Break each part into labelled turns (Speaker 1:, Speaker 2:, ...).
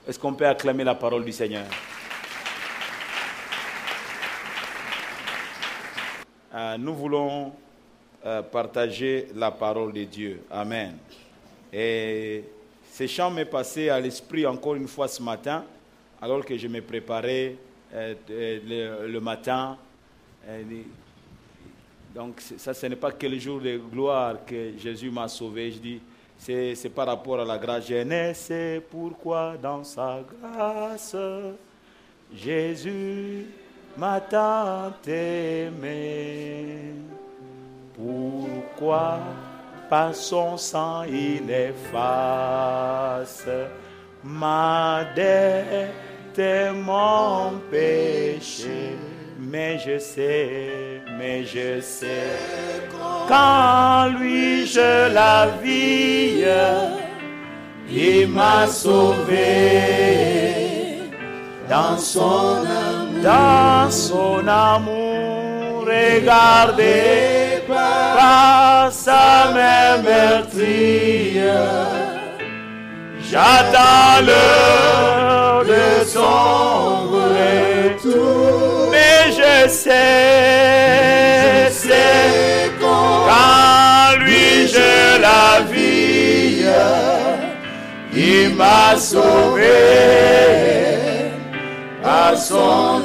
Speaker 1: Est-ce qu'on peut acclamer la parole du Seigneur? Nous voulons partager la parole de Dieu. Amen. Et ce chant m'est passé à l'esprit encore une fois ce matin, alors que je me préparais le matin. Donc ça, ce n'est pas que le jour de gloire que Jésus m'a sauvé. Je dis, c'est par rapport à la grâce. Je ne sais pourquoi dans sa grâce, Jésus m'a tant aimé. Pourquoi par son sang il efface ma dette et mon péché. Mais je sais, quand lui je la vis, il m'a sauvé dans son amour, regardez par sa main meurtrière. J'attends l'heure de son retour, mais je sais quand lui je la vis, il m'a sauvé par son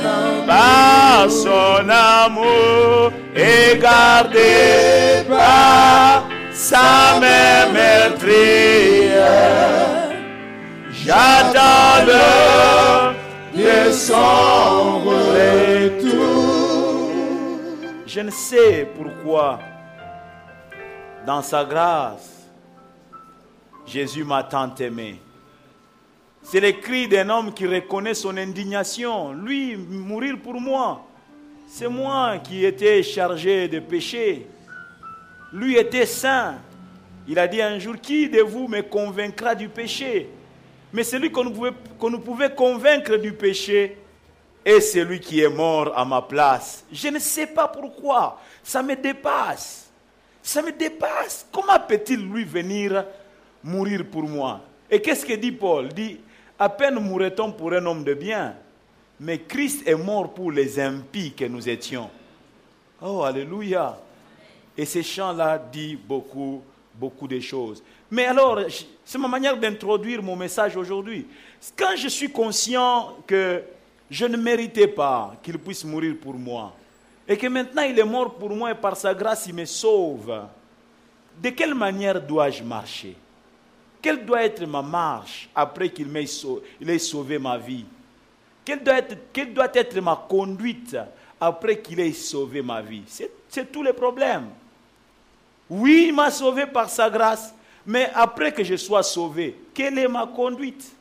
Speaker 1: amour et gardé par sa main meurtrière. J'attends l'heure de son retour. Je ne sais pourquoi, dans sa grâce, Jésus m'a tant aimé. C'est le cri d'un homme qui reconnaît son indignation. Lui, mourir pour moi. C'est moi qui étais chargé de péché. Lui était saint. Il a dit un jour, qui de vous me convaincra du péché? Mais celui qu'on nous pouvait convaincre du péché est celui qui est mort à ma place. Je ne sais pas pourquoi. Ça me dépasse. Ça me dépasse. Comment peut-il lui venir mourir pour moi? Et qu'est-ce que dit Paul? Il dit, à peine mourrait-on pour un homme de bien, mais Christ est mort pour les impies que nous étions. Oh, alléluia. Et ce chant-là dit beaucoup de choses. Mais alors, c'est ma manière d'introduire mon message aujourd'hui. Quand je suis conscient que je ne méritais pas qu'il puisse mourir pour moi, et que maintenant il est mort pour moi et par sa grâce il me sauve, de quelle manière dois-je marcher? Quelle doit être ma marche après qu'il ait sauvé ma vie? Quelle doit être ma conduite après qu'il ait sauvé ma vie? C'est tout le problème. Oui, il m'a sauvé par sa grâce, mais après que je sois sauvé, quelle est ma conduite?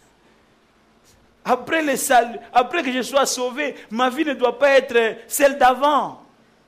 Speaker 1: Après que je sois sauvé, ma vie ne doit pas être celle d'avant.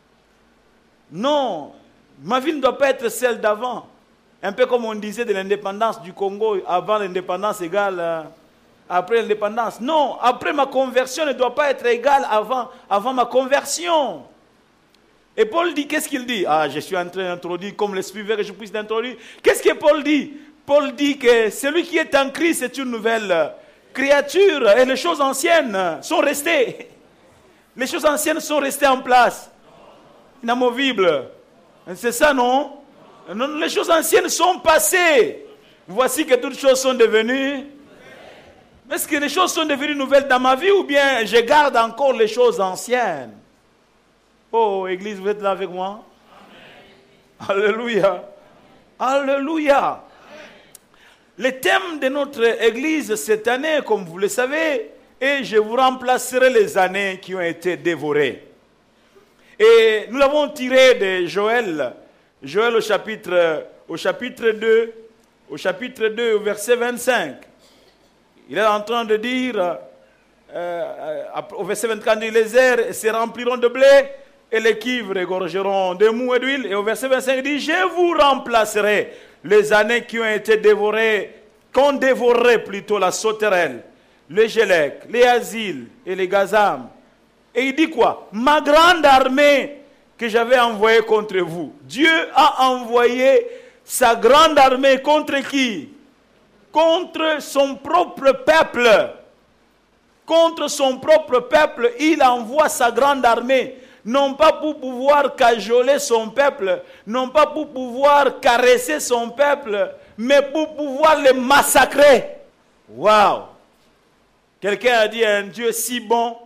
Speaker 1: Non, ma vie ne doit pas être celle d'avant. Un peu comme on disait de l'indépendance du Congo, avant l'indépendance égale après l'indépendance. Non, après ma conversion ne doit pas être égale avant ma conversion. Et Paul dit, qu'est-ce qu'il dit? Je suis en train d'introduire comme l'Esprit veut que je puisse l'introduire. Qu'est-ce que Paul dit? Paul dit que celui qui est en Christ est une nouvelle créature et les choses anciennes sont restées. Les choses anciennes sont restées en place. Inamovibles. C'est ça, non? Non, les choses anciennes sont passées. Voici que toutes choses sont devenues. Est-ce que les choses sont devenues nouvelles dans ma vie ou bien je garde encore les choses anciennes? Oh, Église, vous êtes là avec moi? Amen. Alléluia. Alléluia. Amen. Le thème de notre Église cette année, comme vous le savez, est « Je vous remplacerai les années qui ont été dévorées ». Et nous l'avons tiré de Joël au chapitre 2, au verset 25. Il est en train de dire, au verset 24, les airs se rempliront de blé et les cuivres égorgeront de mou et d'huile. Et au verset 25, il dit, je vous remplacerai les années qui ont été dévorées, qu'on dévorerait plutôt la sauterelle, les Gélec, les Asiles et les Gazam. Et il dit quoi? Ma grande armée que j'avais envoyée contre vous. Dieu a envoyé sa grande armée contre qui? contre son propre peuple. Contre son propre peuple, il envoie sa grande armée. Non pas pour pouvoir cajoler son peuple, non pas pour pouvoir caresser son peuple, mais pour pouvoir le massacrer. Waouh! Quelqu'un a dit, un Dieu si bon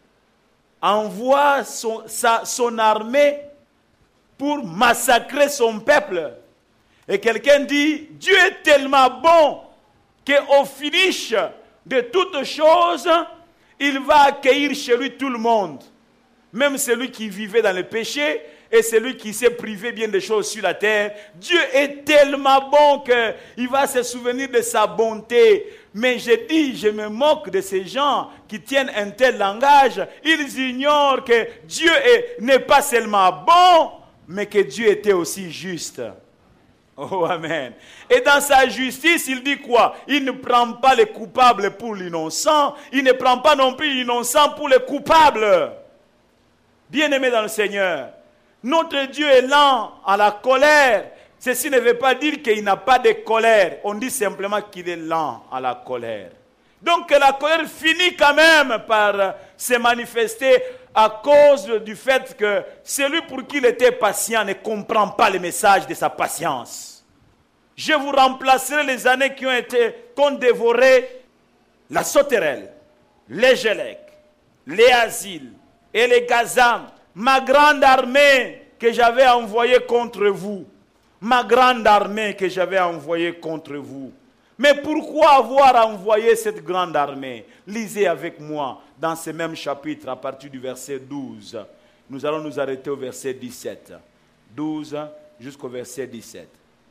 Speaker 1: envoie son armée pour massacrer son peuple. Et quelqu'un dit, Dieu est tellement bon qu'au finish de toutes choses, il va accueillir chez lui tout le monde. Même celui qui vivait dans le péché et celui qui s'est privé bien des choses sur la terre. Dieu est tellement bon qu'il va se souvenir de sa bonté. Mais je me moque de ces gens qui tiennent un tel langage. Ils ignorent que Dieu n'est pas seulement bon, mais que Dieu était aussi juste. Oh, amen. Et dans sa justice, il dit quoi? Il ne prend pas les coupables pour l'innocent. Il ne prend pas non plus l'innocent pour les coupables. Bien-aimés dans le Seigneur, notre Dieu est lent à la colère. Ceci ne veut pas dire qu'il n'a pas de colère. On dit simplement qu'il est lent à la colère. Donc la colère finit quand même par se manifester à cause du fait que celui pour qui il était patient ne comprend pas le message de sa patience. Je vous remplacerai les années qu'on dévoré la sauterelle, les gélèques, les asiles et les gazam, ma grande armée que j'avais envoyée contre vous. Ma grande armée que j'avais envoyée contre vous. Mais pourquoi avoir envoyé cette grande armée? Lisez avec moi dans ce même chapitre à partir du verset 12. Nous allons nous arrêter au verset 17. 12 jusqu'au verset 17.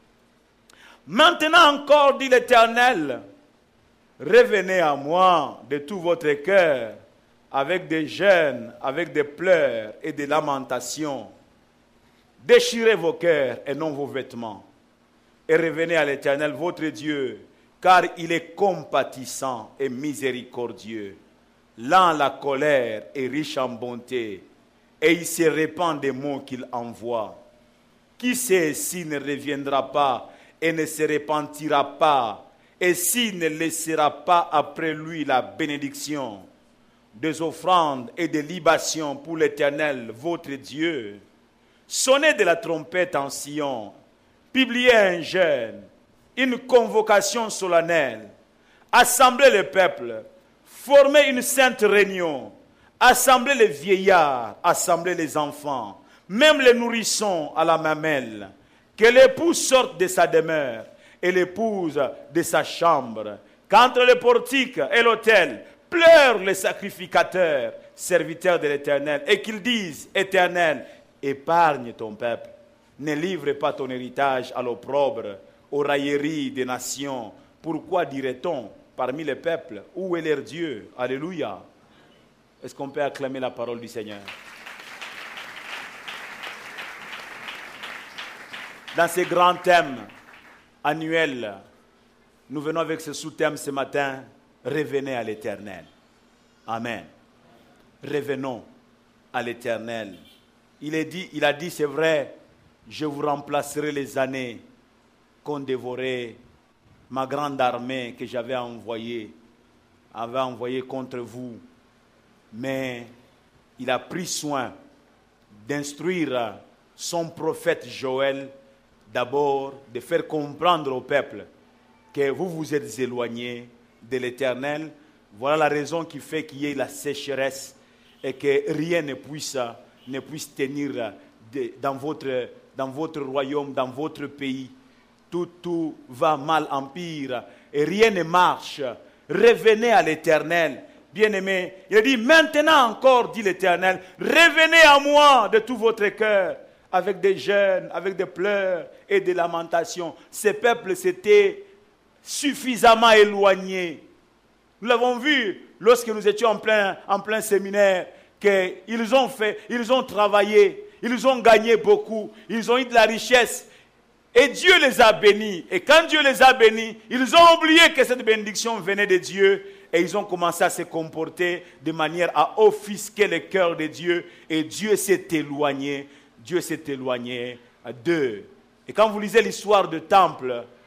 Speaker 1: Maintenant encore, dit l'Éternel, revenez à moi de tout votre cœur, avec des jeûnes, avec des pleurs et des lamentations. Déchirez vos cœurs et non vos vêtements. Et revenez à l'Éternel, votre Dieu, car il est compatissant et miséricordieux, lent à la colère et riche en bonté, et il se répand des mots qu'il envoie. Qui sait s'il ne reviendra pas et ne se repentira pas, et s'il ne laissera pas après lui la bénédiction des offrandes et des libations pour l'Éternel, votre Dieu. Sonnez de la trompette en Sion, publiez un jeûne, une convocation solennelle, assemblez le peuple, formez une sainte réunion, assemblez les vieillards, assemblez les enfants, même les nourrissons à la mamelle, que l'épouse sorte de sa demeure et l'épouse de sa chambre, qu'entre le portique et l'autel pleurent les sacrificateurs, serviteurs de l'Éternel, et qu'ils disent, Éternel, épargne ton peuple, ne livre pas ton héritage à l'opprobre, aux railleries des nations. Pourquoi dirait-on parmi les peuples, où est leur Dieu? Alléluia. Est-ce qu'on peut acclamer la parole du Seigneur? Dans ces grands thèmes annuels, nous venons avec ce sous-thème ce matin, revenez à l'Éternel. Amen. Revenons à l'Éternel. Il a dit, c'est vrai, je vous remplacerai les années qu'ont dévoré ma grande armée que j'avais envoyée contre vous. Mais il a pris soin d'instruire son prophète Joël, d'abord de faire comprendre au peuple que vous vous êtes éloignés de l'Éternel. Voilà la raison qui fait qu'il y ait la sécheresse et que rien ne puisse tenir dans votre royaume, dans votre pays. Tout va mal en pire et rien ne marche. Revenez à l'Éternel. Bien-aimés, il dit, maintenant encore, dit l'Éternel, revenez à moi de tout votre cœur, avec des jeûnes, avec des pleurs et des lamentations. Ces peuples s'étaient suffisamment éloignés. Nous l'avons vu lorsque nous étions en plein séminaire, qu'ils ont travaillé, ils ont gagné beaucoup, ils ont eu de la richesse. Et Dieu les a bénis. Et quand Dieu les a bénis, ils ont oublié que cette bénédiction venait de Dieu. Et ils ont commencé à se comporter de manière à offusquer le cœur de Dieu. Et Dieu s'est éloigné. Dieu s'est éloigné d'eux. Et quand vous lisez l'histoire du temple,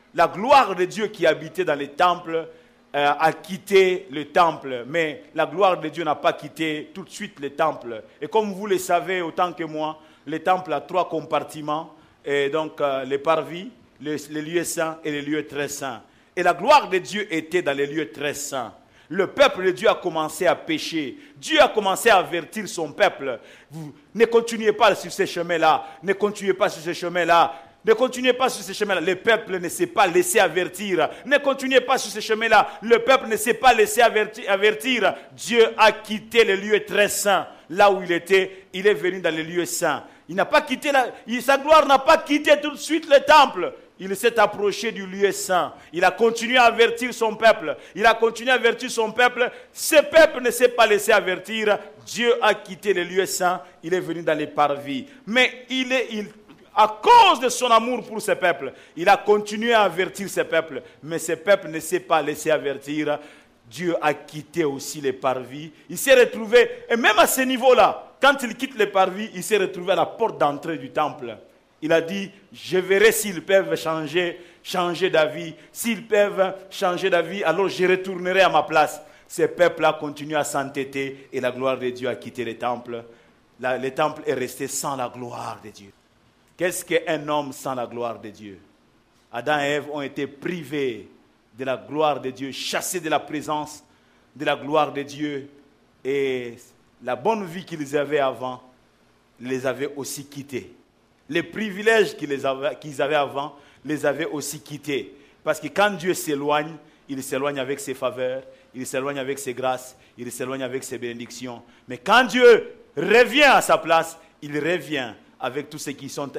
Speaker 1: La gloire de Dieu qui habitait dans les temples a quitté le temple, mais la gloire de Dieu n'a pas quitté tout de suite le temple. Et comme vous le savez autant que moi, le temple a 3 compartiments, et donc les parvis, les lieux saints et les lieux très saints. Et la gloire de Dieu était dans les lieux très saints. Le peuple de Dieu a commencé à pécher. Dieu a commencé à avertir son peuple. Vous ne continuez pas sur ces chemins-là. Ne continuez pas sur ces chemins-là. Ne continuez pas sur ces chemins-là. Le peuple ne s'est pas laissé avertir. Ne continuez pas sur ces chemins-là. Le peuple ne s'est pas laissé avertir. Dieu a quitté les lieux très saints. Là où il était, il est venu dans les lieux saints. Il n'a pas quitté sa gloire n'a pas quitté tout de suite le temple. Il s'est approché du lieu saint. Il a continué à avertir son peuple. Il a continué à avertir son peuple. Ce peuple ne s'est pas laissé avertir. Dieu a quitté les lieux saints. Il est venu dans les parvis. Mais à cause de son amour pour ce peuple, il a continué à avertir ce peuple. Mais ce peuple ne s'est pas laissé avertir. Dieu a quitté aussi les parvis. Il s'est retrouvé, et même à ce niveau-là, quand il quitte les parvis, il s'est retrouvé à la porte d'entrée du temple. Il a dit, je verrai s'ils peuvent changer d'avis. S'ils peuvent changer d'avis, alors je retournerai à ma place. Ce peuple a continué à s'entêter et la gloire de Dieu a quitté le temple. Le temple est resté sans la gloire de Dieu. Qu'est-ce qu'un homme sans la gloire de Dieu? Adam et Ève ont été privés de la gloire de Dieu, chassés de la présence de la gloire de Dieu. Et la bonne vie qu'ils avaient avant les avait aussi quittés. Les privilèges qu'ils avaient avant les avaient aussi quittés. Parce que quand Dieu s'éloigne, il s'éloigne avec ses faveurs, il s'éloigne avec ses grâces, il s'éloigne avec ses bénédictions. Mais quand Dieu revient à sa place, il revient avec tous ceux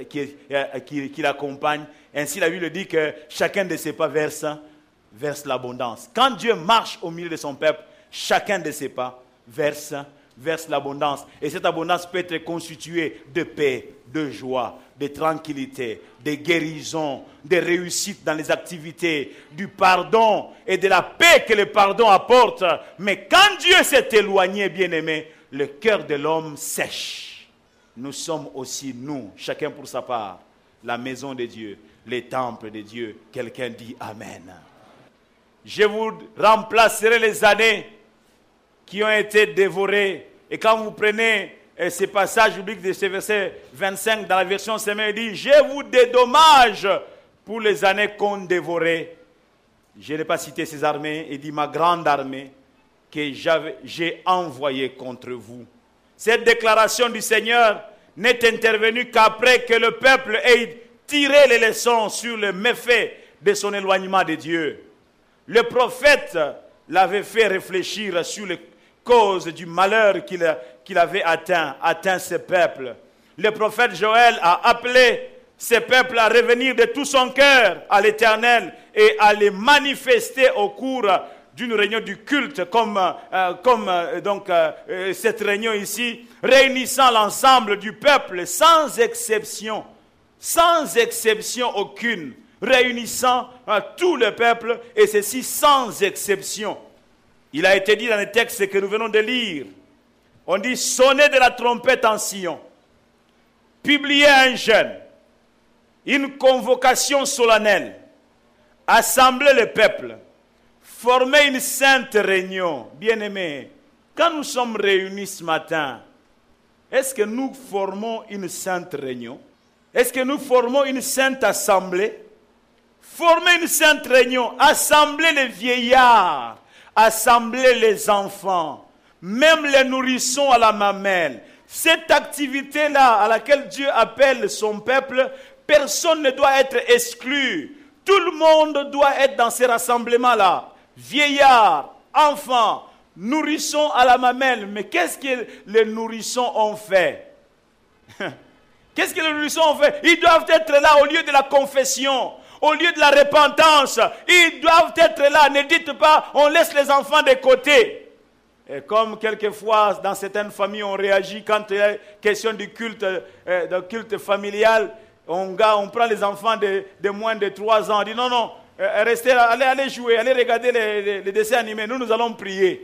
Speaker 1: qui l'accompagnent. Ainsi la Bible dit que chacun de ses pas verse l'abondance. Quand Dieu marche au milieu de son peuple, chacun de ses pas verse l'abondance. Et cette abondance peut être constituée de paix, de joie, de tranquillité, de guérison, de réussite dans les activités, du pardon et de la paix que le pardon apporte. Mais quand Dieu s'est éloigné, bien-aimé, le cœur de l'homme sèche. Nous sommes aussi, nous, chacun pour sa part, la maison de Dieu, les temples de Dieu. Quelqu'un dit Amen. Je vous remplacerai les années qui ont été dévorées. Et quand vous prenez ces passages bibliques de ce verset 25 dans la version Semé, il dit, je vous dédommage pour les années qu'on dévorait. Je n'ai pas cité ces armées, il dit ma grande armée que j'ai envoyée contre vous. Cette déclaration du Seigneur n'est intervenue qu'après que le peuple ait tiré les leçons sur le méfait de son éloignement de Dieu. Le prophète l'avait fait réfléchir sur les causes du malheur qu'il avait atteint ce peuple. Le prophète Joël a appelé ce peuple à revenir de tout son cœur à l'Éternel et à les manifester au cours d'une réunion du culte comme cette réunion ici, réunissant l'ensemble du peuple sans exception aucune, réunissant tout le peuple et ceci sans exception. Il a été dit dans le texte que nous venons de lire, on dit sonnez de la trompette en Sion, publiez un jeûne, une convocation solennelle, assemblez le peuple, formez une sainte réunion. Bien-aimés, quand nous sommes réunis ce matin, est-ce que nous formons une sainte réunion? Est-ce que nous formons une sainte assemblée? Formez une sainte réunion, assemblez les vieillards, assemblez les enfants, même les nourrissons à la mamelle. Cette activité-là à laquelle Dieu appelle son peuple, personne ne doit être exclu. Tout le monde doit être dans ces rassemblements-là. Vieillards, enfants, nourrissons à la mamelle. Mais qu'est-ce que les nourrissons ont fait? Qu'est-ce que les nourrissons ont fait? Ils doivent être là au lieu de la confession, au lieu de la repentance. Ils doivent être là. Ne dites pas, on laisse les enfants de côté. Et comme quelquefois, dans certaines familles, on réagit quand il y a question du culte familial, on prend les enfants de moins de 3 ans. On dit non, restez là, allez jouer, allez regarder les dessins animés. Nous allons prier.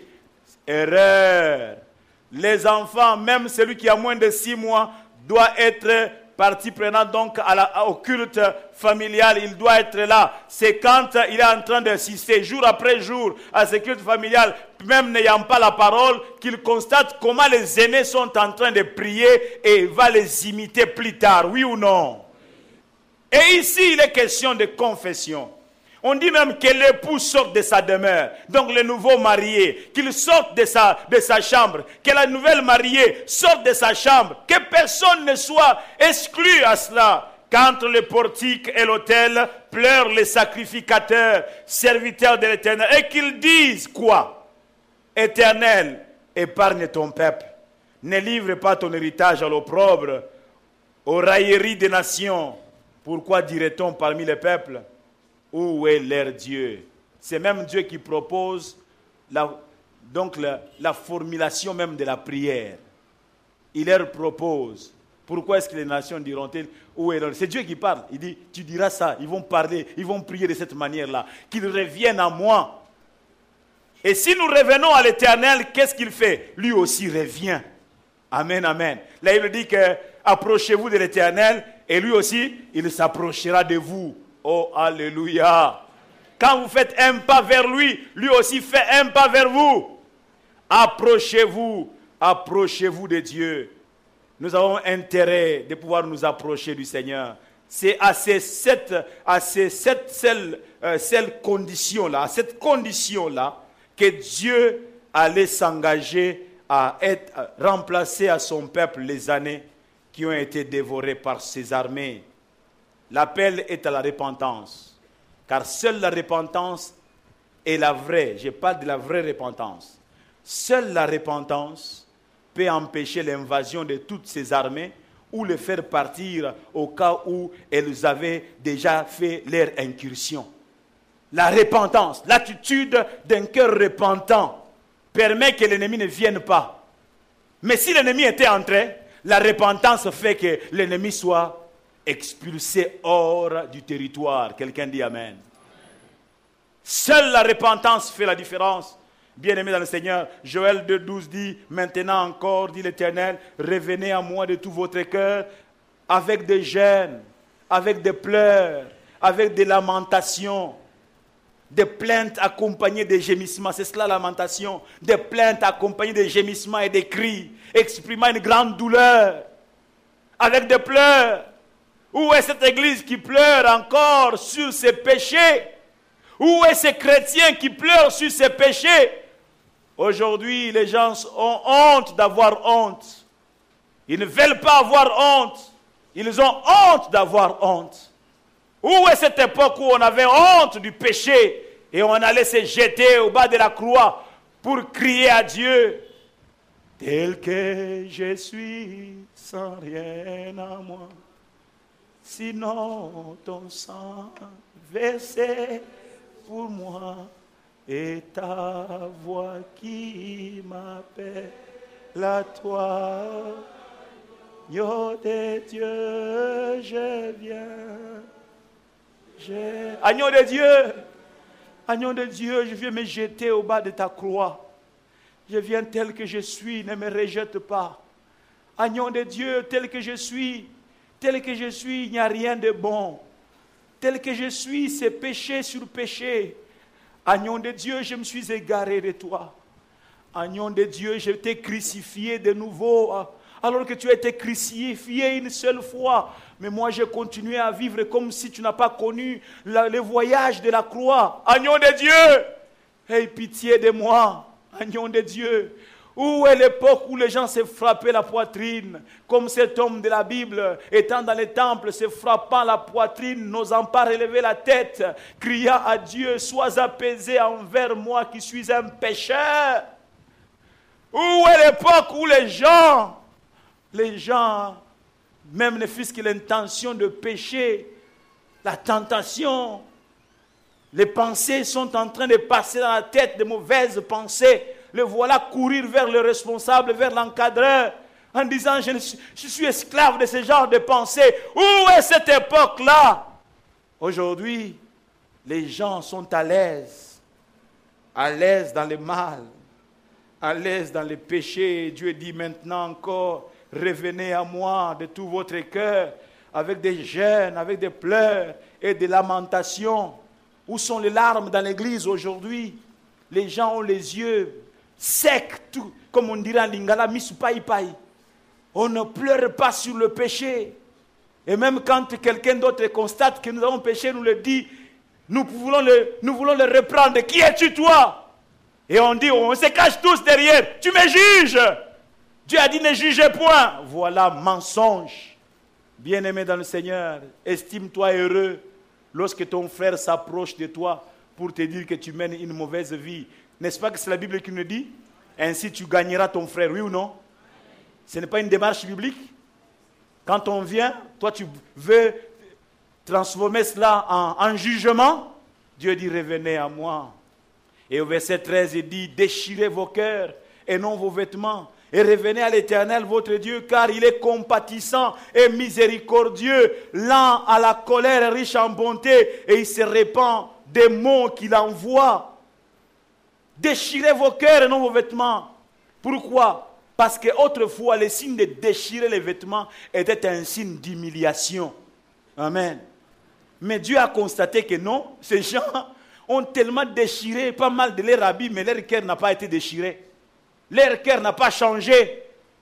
Speaker 1: Erreur. Les enfants, même celui qui a moins de 6 mois, doit être partie prenante donc au culte familial, il doit être là. C'est quand il est en train d'assister jour après jour à ce culte familial, même n'ayant pas la parole, qu'il constate comment les aînés sont en train de prier et il va les imiter plus tard, oui ou non? Et ici, il est question de confession. On dit même que l'époux sorte de sa demeure, donc le nouveau marié, qu'il sorte de sa chambre, que la nouvelle mariée sorte de sa chambre, que personne ne soit exclu à cela. Qu'entre le portique et l'autel pleurent les sacrificateurs, serviteurs de l'Éternel, et qu'ils disent quoi? Éternel, épargne ton peuple, ne livre pas ton héritage à l'opprobre, aux railleries des nations. Pourquoi dirait-on parmi les peuples? Où est leur Dieu? C'est même Dieu qui propose la formulation même de la prière. Il leur propose. Pourquoi est-ce que les nations diront-elles où est leur Dieu? C'est Dieu qui parle. Il dit, tu diras ça. Ils vont parler, ils vont prier de cette manière-là. Qu'ils reviennent à moi. Et si nous revenons à l'Éternel, qu'est-ce qu'il fait? Lui aussi revient. Amen, amen. Là, il dit que approchez-vous de l'Éternel et lui aussi, il s'approchera de vous. Oh, alléluia. Quand vous faites un pas vers lui, lui aussi fait un pas vers vous. Approchez-vous de Dieu. Nous avons intérêt de pouvoir nous approcher du Seigneur. C'est à cette condition-là, à cette condition-là, que Dieu allait s'engager à remplacer à son peuple les années qui ont été dévorées par ses armées. L'appel est à la repentance, car seule la repentance est la vraie. Je parle de la vraie repentance. Seule la repentance peut empêcher l'invasion de toutes ces armées ou les faire partir au cas où elles avaient déjà fait leur incursion. La repentance, l'attitude d'un cœur repentant permet que l'ennemi ne vienne pas. Mais si l'ennemi était entré, la repentance fait que l'ennemi soit expulsé hors du territoire. Quelqu'un dit Amen. Seule la repentance fait la différence. Bien-aimés dans le Seigneur, Joël 2,12 dit, maintenant encore, dit l'Éternel, revenez à moi de tout votre cœur, avec des jeûnes, avec des pleurs, avec des lamentations, des plaintes accompagnées de gémissements. C'est cela la lamentation. Des plaintes accompagnées de gémissements et des cris, exprimant une grande douleur, avec des pleurs. Où est cette église qui pleure encore sur ses péchés? Où est ces chrétiens qui pleurent sur ses péchés? Aujourd'hui, les gens ont honte d'avoir honte. Ils ne veulent pas avoir honte. Ils ont honte d'avoir honte. Où est cette époque où on avait honte du péché et on allait se jeter au bas de la croix pour crier à Dieu? Tel que je suis, sans rien à moi. Sinon ton sang versé pour moi et ta voix qui m'appelle à toi. Agneau de Dieu, je viens. Agneau de Dieu, je viens me jeter au bas de ta croix. Je viens tel que je suis, ne me rejette pas. Agneau de Dieu, tel que je suis, il n'y a rien de bon. Tel que je suis, c'est péché sur péché. Agneau de Dieu, je me suis égaré de toi. Agneau de Dieu, je t'ai crucifié de nouveau, alors que tu as été crucifié une seule fois. Mais moi, j'ai continué à vivre comme si tu n'as pas connu le voyage de la croix. Agneau de Dieu, aie pitié de moi. Agneau de Dieu. Où est l'époque où les gens se frappaient la poitrine, comme cet homme de la Bible, étant dans les temples, se frappant la poitrine, n'osant pas relever la tête, criant à Dieu, sois apaisé envers moi qui suis un pécheur. Où est l'époque où les gens, même ne fût-ce que l'intention de pécher, la tentation, les pensées sont en train de passer dans la tête, de mauvaises pensées. Le voilà courir vers le responsable, vers l'encadreur, en disant, je suis esclave de ce genre de pensée. Où est cette époque-là? Aujourd'hui, les gens sont à l'aise dans le mal, à l'aise dans le péché. Dieu dit maintenant encore, revenez à moi de tout votre cœur. avec des jeûnes, avec des pleurs et des lamentations. Où sont les larmes dans l'église aujourd'hui? Les gens ont les yeux secs, tout, comme on dirait en lingala, misupai pai. On ne pleure pas sur le péché. Et même quand quelqu'un d'autre constate que nous avons péché, nous le dit, nous voulons le reprendre. Qui es-tu toi? Et on dit, on se cache tous derrière. Tu me juges. Dieu a dit, ne jugez point. Voilà, mensonge. Bien-aimé dans le Seigneur, estime-toi heureux lorsque ton frère s'approche de toi pour te dire que tu mènes une mauvaise vie. N'est-ce pas que c'est la Bible qui nous dit? Ainsi tu gagneras ton frère, oui ou non? Ce n'est pas une démarche biblique? Quand on vient, toi tu veux transformer cela en jugement. Dieu dit, revenez à moi. Et au verset 13, il dit, déchirez vos cœurs et non vos vêtements. Et revenez à l'Éternel, votre Dieu, car il est compatissant et miséricordieux, lent à la colère, riche en bonté, et il se répand des mots qu'il envoie. Déchirez vos cœurs et non vos vêtements. Pourquoi? Parce qu'autrefois, le signe de déchirer les vêtements était un signe d'humiliation. Amen. Mais Dieu a constaté que non, ces gens ont tellement déchiré pas mal de leurs habits, mais leur cœur n'a pas été déchiré. Leur cœur n'a pas changé.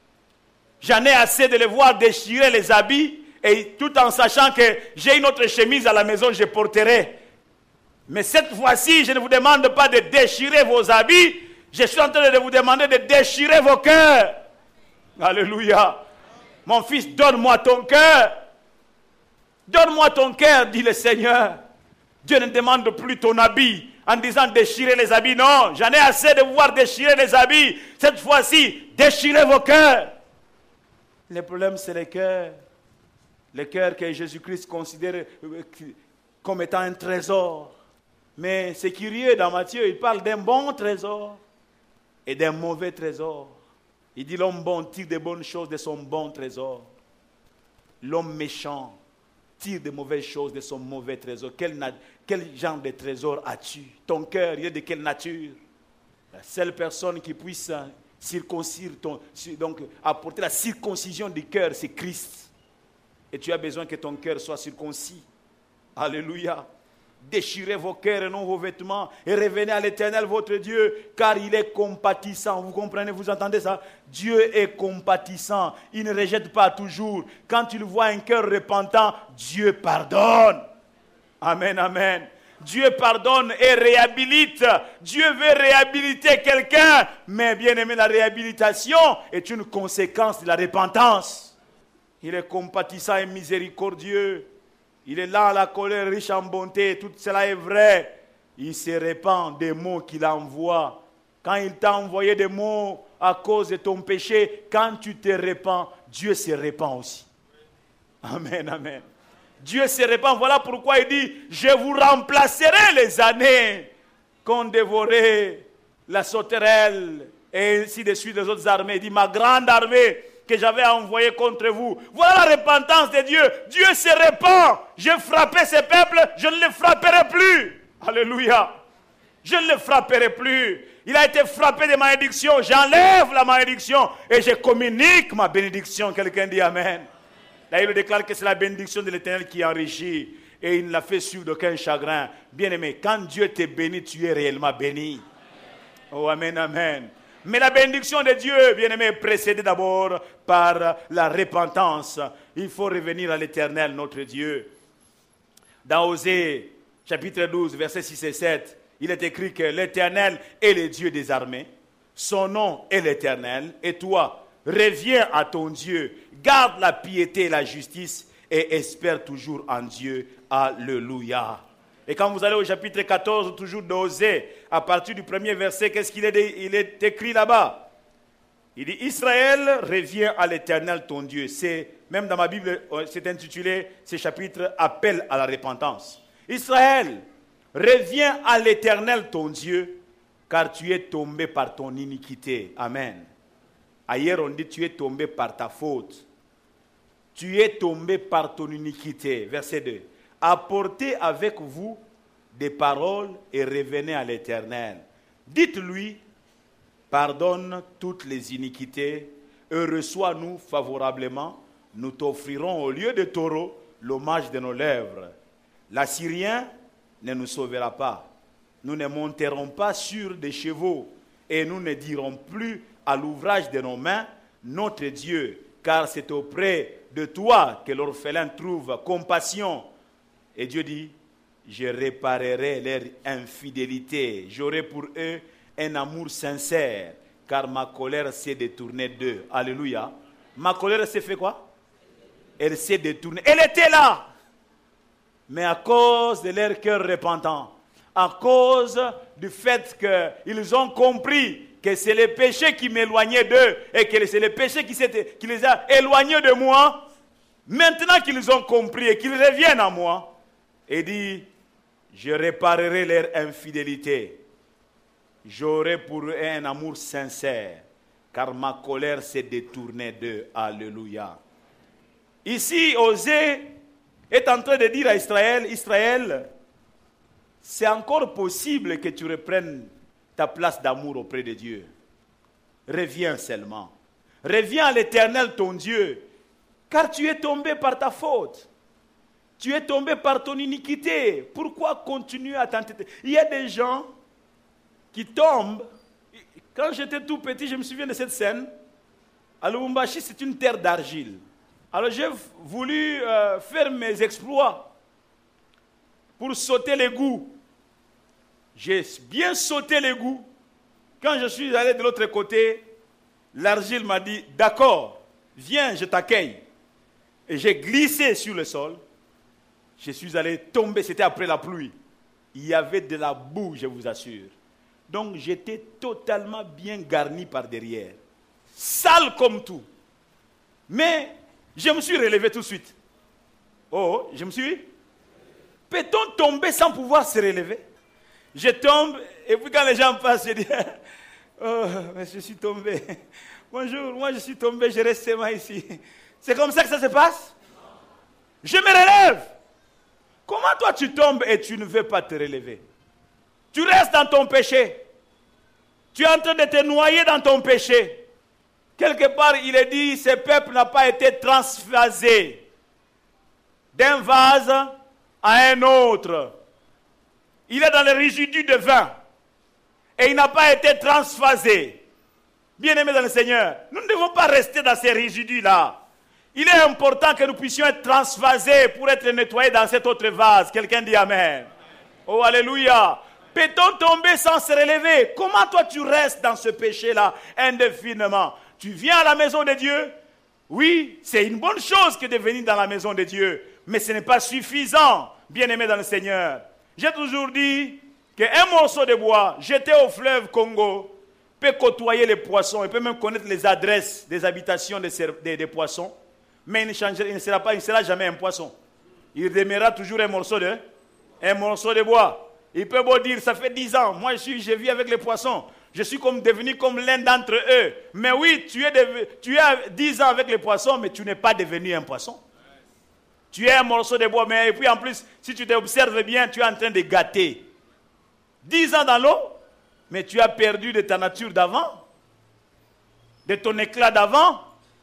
Speaker 1: J'en ai assez de les voir déchirer les habits, et tout en sachant que j'ai une autre chemise à la maison, je porterai. Mais cette fois-ci, je ne vous demande pas de déchirer vos habits, je suis en train de vous demander de déchirer vos cœurs. Alléluia. Mon fils, donne-moi ton cœur. Donne-moi ton cœur, dit le Seigneur. Dieu ne demande plus ton habit en disant déchirer les habits. Non, j'en ai assez de vous voir déchirer les habits. Cette fois-ci, déchirez vos cœurs. Le problème, c'est le cœur. Le cœur que Jésus-Christ considère comme étant un trésor. Mais c'est curieux, dans Matthieu, il parle d'un bon trésor et d'un mauvais trésor. Il dit l'homme bon tire des bonnes choses de son bon trésor. L'homme méchant tire des mauvaises choses de son mauvais trésor. Quel genre de trésor as-tu? Ton cœur, il est de quelle nature? La seule personne qui puisse circoncire donc apporter la circoncision du cœur, c'est Christ. Et tu as besoin que ton cœur soit circoncis. Alléluia. Déchirez vos cœurs et non vos vêtements et revenez à l'Éternel votre Dieu, car il est compatissant. Vous comprenez, vous entendez ça? Dieu est compatissant. Il ne rejette pas toujours. Quand il voit un cœur repentant, Dieu pardonne. Amen, amen. Dieu pardonne et réhabilite. Dieu veut réhabiliter quelqu'un, mais bien aimé, la réhabilitation est une conséquence de la repentance. Il est compatissant et miséricordieux. Il est là à la colère, riche en bonté, tout cela est vrai. Il se répand des mots qu'il envoie. Quand il t'a envoyé des mots à cause de ton péché, quand tu te répands, Dieu se répand aussi. Amen, amen. Dieu se répand, voilà pourquoi il dit, je vous remplacerai les années qu'ont dévoré la sauterelle et ainsi de suite les autres armées. Il dit, ma grande armée que j'avais envoyé contre vous. Voilà la repentance de Dieu. Dieu se répand. J'ai frappé ce peuple, je ne le frapperai plus. Alléluia. Je ne le frapperai plus. Il a été frappé de malédiction. J'enlève la malédiction et je communique ma bénédiction. Quelqu'un dit Amen. Là, il déclare que c'est la bénédiction de l'Éternel qui enrichit et il ne l'a fait suivre d'aucun chagrin. Bien-aimé, quand Dieu te bénit, tu es réellement béni. Oh, Amen, Amen. Mais la bénédiction de Dieu, bien-aimé, est précédée d'abord par la repentance. Il faut revenir à l'Éternel, notre Dieu. Dans Osée, chapitre 12, versets 6 et 7, il est écrit que l'Éternel est le Dieu des armées. Son nom est l'Éternel. Et toi, reviens à ton Dieu. Garde la piété et la justice et espère toujours en Dieu. Alléluia. Et quand vous allez au chapitre 14, toujours d'Osée, à partir du premier verset, qu'est-ce qu'il est écrit là-bas? Il dit, Israël, reviens à l'Éternel ton Dieu. C'est, même dans ma Bible, c'est intitulé, ce chapitre, appel à la repentance. Israël, reviens à l'Éternel ton Dieu, car tu es tombé par ton iniquité. Amen. Ailleurs, on dit, tu es tombé par ta faute. Tu es tombé par ton iniquité. Verset 2. Apportez avec vous des paroles et revenez à l'Éternel. Dites-lui, pardonne toutes les iniquités et reçois-nous favorablement. Nous t'offrirons au lieu de taureaux l'hommage de nos lèvres. L'Assyrien ne nous sauvera pas. Nous ne monterons pas sur des chevaux et nous ne dirons plus à l'ouvrage de nos mains, notre Dieu, car c'est auprès de toi que l'orphelin trouve compassion. Et Dieu dit, je réparerai leur infidélité. J'aurai pour eux un amour sincère, car ma colère s'est détournée d'eux. Alléluia. Ma colère s'est fait quoi? Elle s'est détournée. Elle était là. Mais à cause de leur cœur repentant, à cause du fait qu'ils ont compris que c'est le péché qui m'éloignait d'eux et que c'est le péché qui les a éloignés de moi, maintenant qu'ils ont compris et qu'ils reviennent à moi, et dit, je réparerai leur infidélité. J'aurai pour eux un amour sincère, car ma colère s'est détournée d'eux. Alléluia. Ici, Osée est en train de dire à Israël, Israël, c'est encore possible que tu reprennes ta place d'amour auprès de Dieu. Reviens seulement. Reviens à l'Éternel ton Dieu, car tu es tombé par ta faute. Tu es tombé par ton iniquité. Pourquoi continuer à t'entêter? Il y a des gens qui tombent. Quand j'étais tout petit, je me souviens de cette scène. À Lubumbashi, c'est une terre d'argile. Alors j'ai voulu faire mes exploits pour sauter l'égout. J'ai bien sauté l'égout. Quand je suis allé de l'autre côté, l'argile m'a dit, d'accord, viens, je t'accueille. Et j'ai glissé sur le sol. Je suis allé tomber, c'était après la pluie. Il y avait de la boue, je vous assure. Donc j'étais totalement bien garni par derrière. Sale comme tout. Mais je me suis relevé tout de suite. Oh, je me suis... Peut-on tomber sans pouvoir se relever? Je tombe, et puis quand les gens passent, je dis, oh, mais je suis tombé. Bonjour, moi je suis tombé, je reste seulement ici. C'est comme ça que ça se passe? Je me relève. Comment toi tu tombes et tu ne veux pas te relever? Tu restes dans ton péché. Tu es en train de te noyer dans ton péché. Quelque part, il est dit, ce peuple n'a pas été transphasé d'un vase à un autre. Il est dans le résidu de vin. Et il n'a pas été transphasé. Bien-aimés dans le Seigneur, nous ne devons pas rester dans ces résidus-là. Il est important que nous puissions être transphasés pour être nettoyés dans cet autre vase. Quelqu'un dit Amen. Oh, alléluia. Peut-on tomber sans se relever? Comment toi tu restes dans ce péché-là indéfiniment? Tu viens à la maison de Dieu? Oui, c'est une bonne chose que de venir dans la maison de Dieu. Mais ce n'est pas suffisant, bien-aimés dans le Seigneur. J'ai toujours dit qu'un morceau de bois jeté au fleuve Congo peut côtoyer les poissons. Il peut même connaître les adresses des habitations des poissons. Mais il ne sera jamais un poisson. Il demeurera toujours un morceau de bois. Il peut beau dire, ça fait 10 ans, moi je vis avec les poissons. Je suis devenu comme l'un d'entre eux. Mais oui, tu as 10 ans avec les poissons, mais tu n'es pas devenu un poisson. Tu es un morceau de bois, mais et puis en plus, si tu t'observes bien, tu es en train de gâter. 10 ans dans l'eau, mais tu as perdu de ta nature d'avant, de ton éclat d'avant.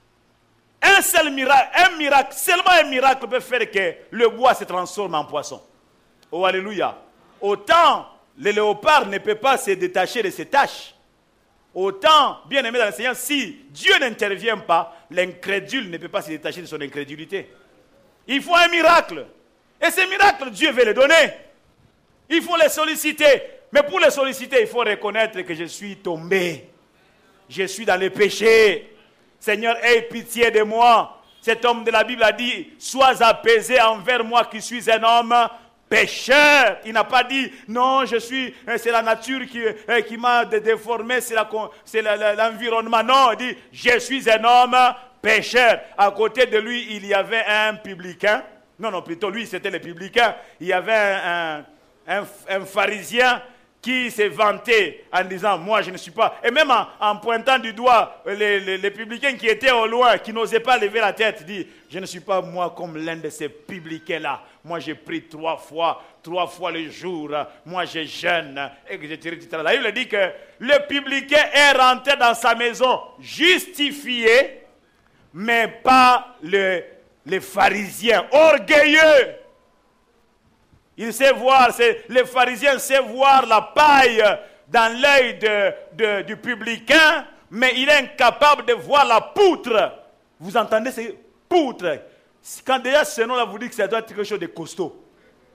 Speaker 1: Un seul miracle, seulement un miracle peut faire que le bois se transforme en poisson. Oh, alléluia. Autant le léopard ne peut pas se détacher de ses tâches. Autant, bien aimé dans le Seigneur, si Dieu n'intervient pas, l'incrédule ne peut pas se détacher de son incrédulité. Il faut un miracle. Et ce miracle, Dieu veut le donner. Il faut le solliciter. Mais pour le solliciter, il faut reconnaître que je suis tombé. Je suis dans le péché. Seigneur, aie pitié de moi. Cet homme de la Bible a dit, sois apaisé envers moi qui suis un homme pécheur. Il n'a pas dit, non, c'est la nature qui m'a déformé, c'est l'environnement. Non, il dit, je suis un homme pécheur. À côté de lui, il y avait un publicain. Non, plutôt lui, c'était le publicain. Il y avait un pharisien qui s'est vanté en disant, moi je ne suis pas... Et même en pointant du doigt les publicains qui étaient au loin, qui n'osaient pas lever la tête, dit, je ne suis pas moi comme l'un de ces publicains-là. Moi j'ai pris 3 fois le jour. Moi je jeûne. Etc. La Bible dit que le publicain est rentré dans sa maison justifié, mais pas le les pharisiens orgueilleux. Il sait voir, les pharisiens savent voir la paille dans l'œil du publicain, mais il est incapable de voir la poutre. Vous entendez ces poutres? Quand déjà ce nom-là vous dit que ça doit être quelque chose de costaud.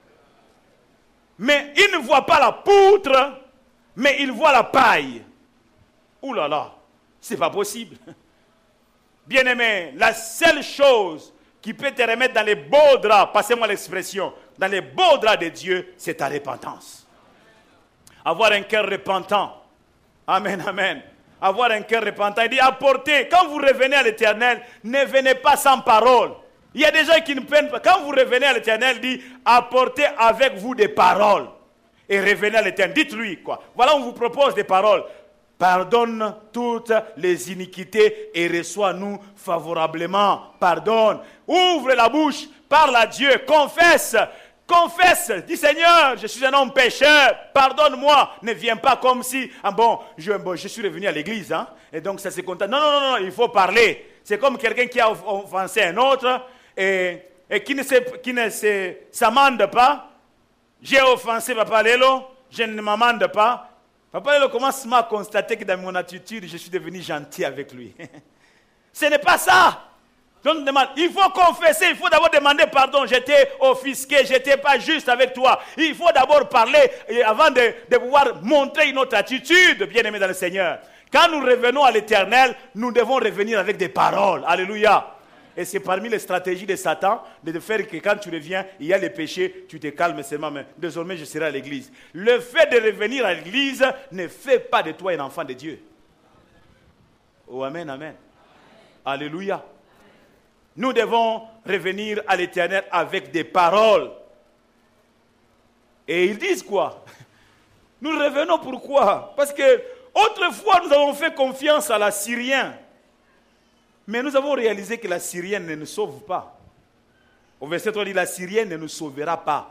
Speaker 1: Mais il ne voit pas la poutre, mais il voit la paille. Ouh là là, c'est pas possible. Bien-aimé, la seule chose qui peut te remettre dans les beaux draps, passez-moi l'expression, dans les beaux draps de Dieu, c'est ta repentance. Avoir un cœur repentant. Amen, amen. Avoir un cœur repentant. Il dit apportez, quand vous revenez à l'Éternel, ne venez pas sans parole. Il y a des gens qui ne prennent pas. Quand vous revenez à l'Éternel, il dit apportez avec vous des paroles. Et revenez à l'Éternel. Dites-lui quoi. Voilà, on vous propose des paroles. Pardonne toutes les iniquités et reçois-nous favorablement. Pardonne. Ouvre la bouche, parle à Dieu, confesse. Confesse, dis Seigneur, je suis un homme pécheur, pardonne-moi. Ne viens pas comme si, je suis revenu à l'église, hein, et donc ça c'est content. Non, il faut parler. C'est comme quelqu'un qui a offensé un autre et qui ne s'amende pas. J'ai offensé Papa Lelo, je ne m'amende pas. Papa Lelo commence à constater que dans mon attitude, je suis devenu gentil avec lui. Ce n'est pas ça. Donc, il faut confesser, il faut d'abord demander pardon. J'étais offusqué, je n'étais pas juste avec toi. Il faut d'abord parler avant de pouvoir montrer une autre attitude, bien-aimé dans le Seigneur. Quand nous revenons à l'Éternel, nous devons revenir avec des paroles. Alléluia. Et c'est parmi les stratégies de Satan de faire que quand tu reviens, il y a les péchés, tu te calmes seulement. Mais désormais, je serai à l'église. Le fait de revenir à l'église ne fait pas de toi un enfant de Dieu. Oh, amen, amen. Alléluia. Nous devons revenir à l'Éternel avec des paroles. Et ils disent quoi? Nous revenons pourquoi? Parce que autrefois nous avons fait confiance à l'Assyrien. Mais nous avons réalisé que l'Assyrien ne nous sauve pas. Au verset 3, il dit l'Assyrien ne nous sauvera pas.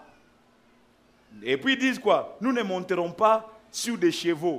Speaker 1: Et puis ils disent quoi? Nous ne monterons pas sur des chevaux.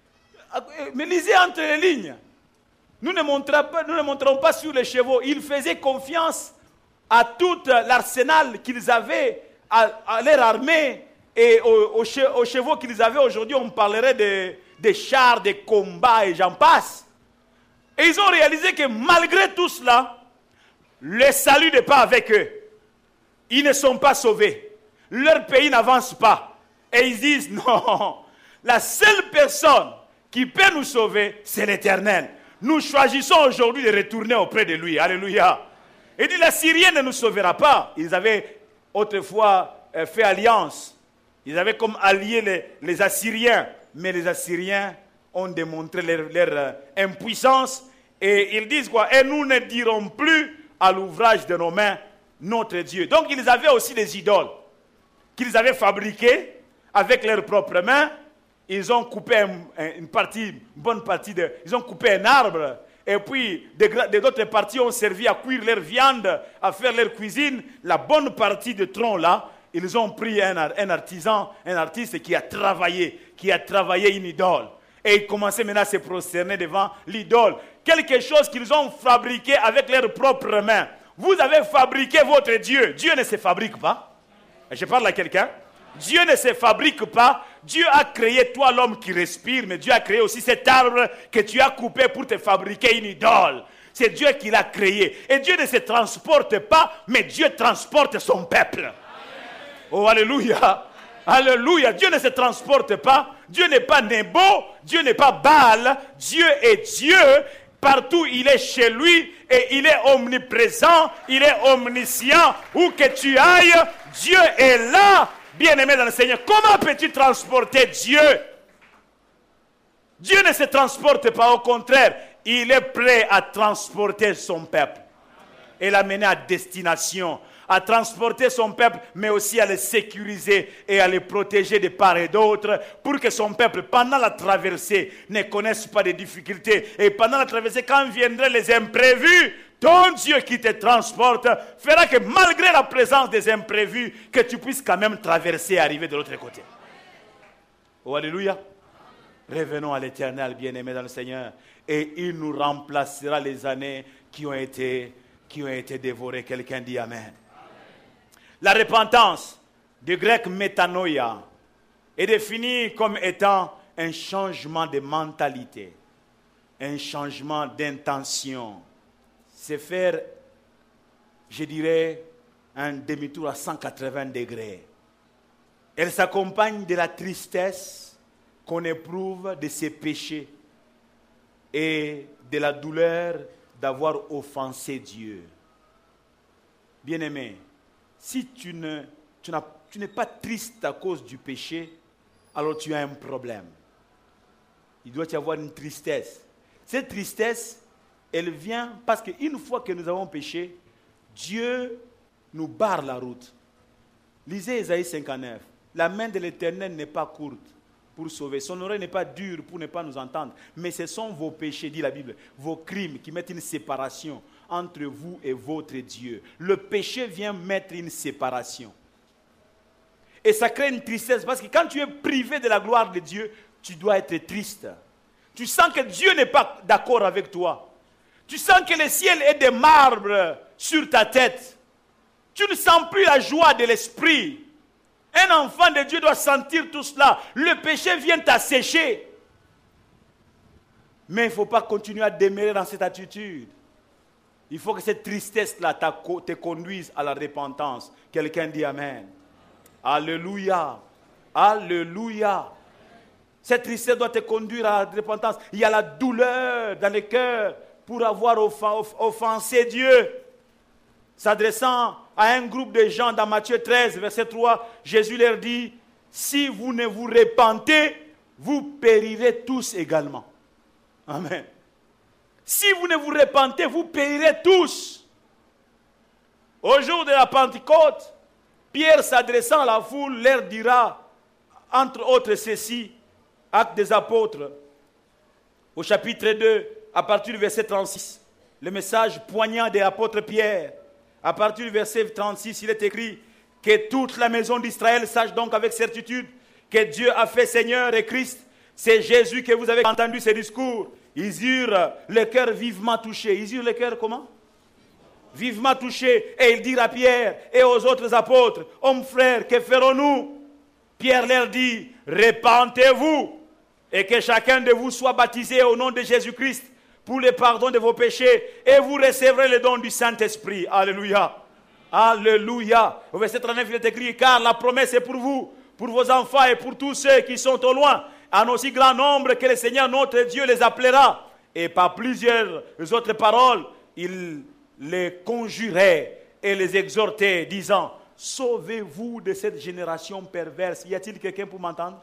Speaker 1: Mais lisez entre les lignes. Nous ne monterons pas sur les chevaux. Ils faisaient confiance à tout l'arsenal qu'ils avaient, à leur armée et aux chevaux qu'ils avaient. Aujourd'hui, on parlerait des chars, des combats et j'en passe. Et ils ont réalisé que malgré tout cela, le salut n'est pas avec eux. Ils ne sont pas sauvés. Leur pays n'avance pas. Et ils disent non, la seule personne qui peut nous sauver, c'est l'Éternel. Nous choisissons aujourd'hui de retourner auprès de lui. Alléluia. Il dit, l'Assyrien ne nous sauvera pas. Ils avaient autrefois fait alliance. Ils avaient comme alliés les Assyriens. Mais les Assyriens ont démontré leur impuissance. Et ils disent quoi? Et nous ne dirons plus à l'ouvrage de nos mains notre Dieu. Donc ils avaient aussi des idoles qu'ils avaient fabriquées avec leurs propres mains. Ils ont coupé une bonne partie ils ont coupé un arbre, et puis d'autres parties ont servi à cuire leur viande, à faire leur cuisine. La bonne partie du tronc là, ils ont pris un artiste qui a travaillé une idole. Et ils commençaient maintenant à se prosterner devant l'idole. Quelque chose qu'ils ont fabriqué avec leurs propres mains. Vous avez fabriqué votre Dieu. Dieu ne se fabrique pas. Je parle à quelqu'un. Dieu ne se fabrique pas. Dieu a créé toi l'homme qui respire, mais Dieu a créé aussi cet arbre que tu as coupé pour te fabriquer une idole. C'est Dieu qui l'a créé. Et Dieu ne se transporte pas, mais Dieu transporte son peuple. Amen. Oh, alléluia. Alléluia. Dieu ne se transporte pas. Dieu n'est pas Nebo. Dieu n'est pas Baal. Dieu est Dieu. Partout, il est chez lui et il est omniprésent. Il est omniscient. Où que tu ailles, Dieu est là. Bien-aimé dans le Seigneur, comment peux-tu transporter Dieu? Dieu ne se transporte pas, au contraire, il est prêt à transporter son peuple et l'amener à destination, à transporter son peuple, mais aussi à le sécuriser et à le protéger de part et d'autre, pour que son peuple, pendant la traversée, ne connaisse pas de difficultés. Et pendant la traversée, quand viendraient les imprévus, ton Dieu qui te transporte fera que malgré la présence des imprévus, que tu puisses quand même traverser et arriver de l'autre côté. Oh, alléluia. Revenons à l'Éternel, bien-aimé dans le Seigneur, et il nous remplacera les années qui ont été qui ont été dévorés. Quelqu'un dit Amen. La repentance, du grec métanoïa, est définie comme étant un changement de mentalité, un changement d'intention. C'est faire, je dirais, un demi-tour à 180 degrés. Elle s'accompagne de la tristesse qu'on éprouve de ses péchés et de la douleur d'avoir offensé Dieu. Bien-aimé, si tu n'es pas triste à cause du péché, alors tu as un problème. Il doit y avoir une tristesse. Cette tristesse, elle vient parce qu'une fois que nous avons péché, Dieu nous barre la route. Lisez Ésaïe 59. La main de l'Éternel n'est pas courte pour sauver. Son oreille n'est pas dure pour ne pas nous entendre. Mais ce sont vos péchés, dit la Bible, vos crimes qui mettent une séparation entre vous et votre Dieu. Le péché vient mettre une séparation. Et ça crée une tristesse parce que quand tu es privé de la gloire de Dieu, tu dois être triste. Tu sens que Dieu n'est pas d'accord avec toi. Tu sens que le ciel est de marbre sur ta tête. Tu ne sens plus la joie de l'esprit. Un enfant de Dieu doit sentir tout cela. Le péché vient t'assécher. Mais il ne faut pas continuer à demeurer dans cette attitude. Il faut que cette tristesse-là te conduise à la repentance. Quelqu'un dit Amen. Alléluia. Alléluia. Cette tristesse doit te conduire à la repentance. Il y a la douleur dans le cœur pour avoir offensé Dieu. S'adressant à un groupe de gens dans Matthieu 13, verset 3, Jésus leur dit, si vous ne vous repentez, vous périrez tous également. Amen. Si vous ne vous repentez, vous périrez tous. Au jour de la Pentecôte, Pierre s'adressant à la foule leur dira, entre autres ceci, Actes des Apôtres, au chapitre 2, à partir du verset 36, le message poignant de l'apôtre Pierre. À partir du verset 36, il est écrit que toute la maison d'Israël sache donc avec certitude que Dieu a fait Seigneur et Christ. C'est Jésus que vous avez entendu ces discours. Ils eurent le cœur vivement touché. Ils eurent le cœur comment? Vivement touché. Et ils dirent à Pierre et aux autres apôtres, hommes frères, que ferons-nous? Pierre leur dit, repentez-vous et que chacun de vous soit baptisé au nom de Jésus-Christ pour le pardon de vos péchés, et vous recevrez le don du Saint-Esprit. Alléluia. Alléluia. Au verset 39, il est écrit, car la promesse est pour vous, pour vos enfants et pour tous ceux qui sont au loin, en aussi grand nombre que le Seigneur notre Dieu les appellera. Et par plusieurs autres paroles, il les conjurait et les exhortait, disant, sauvez-vous de cette génération perverse. Y a-t-il quelqu'un pour m'entendre?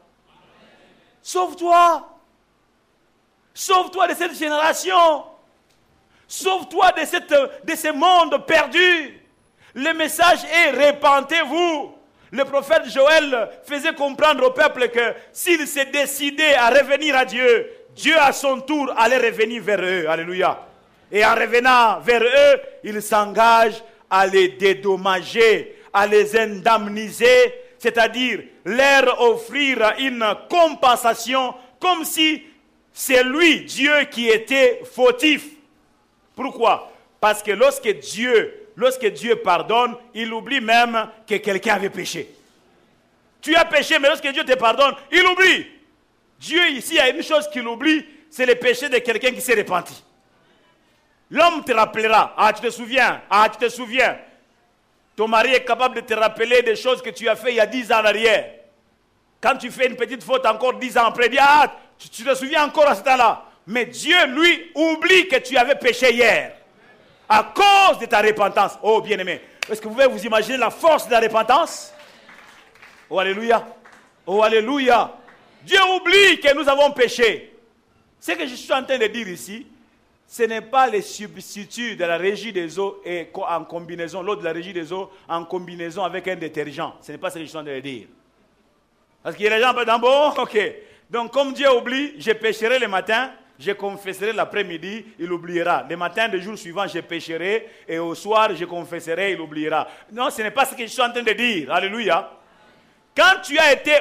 Speaker 1: Sauve-toi. Sauve-toi de cette génération. Sauve-toi de ce monde perdu. Le message est repentez-vous. Le prophète Joël faisait comprendre au peuple que s'ils se décidaient à revenir à Dieu, Dieu à son tour allait revenir vers eux. Alléluia. Et en revenant vers eux, il s'engage à les dédommager, à les indemniser, c'est-à-dire leur offrir une compensation comme si c'est lui, Dieu, qui était fautif. Pourquoi? Parce que lorsque Dieu pardonne, il oublie même que quelqu'un avait péché. Tu as péché, mais lorsque Dieu te pardonne, il oublie. Dieu, ici, a une chose qu'il oublie, c'est le péché de quelqu'un qui s'est repenti. L'homme te rappellera. Ah, tu te souviens? Ah, tu te souviens? Ton mari est capable de te rappeler des choses que tu as fait il y a 10 ans en arrière. Quand tu fais une petite faute encore 10 ans après, dis, ah, tu te souviens encore à ce temps-là. Mais Dieu, lui, oublie que tu avais péché hier. À cause de ta repentance. Oh, bien-aimé. Est-ce que vous pouvez vous imaginer la force de la repentance? Oh, alléluia. Oh, alléluia. Dieu oublie que nous avons péché. Ce que je suis en train de dire ici, ce n'est pas les substituts de la régie des eaux et en combinaison, l'eau de la régie des eaux en combinaison avec un détergent. Ce n'est pas ce que je suis en train de dire. Parce qu'il y a des gens qui disent, bon, ok. Donc, comme Dieu oublie, je pécherai le matin, je confesserai l'après-midi, il oubliera. Le matin du jour suivant, je pécherai, et au soir, je confesserai, il oubliera. Non, ce n'est pas ce que je suis en train de dire. Alléluia. Quand tu as été,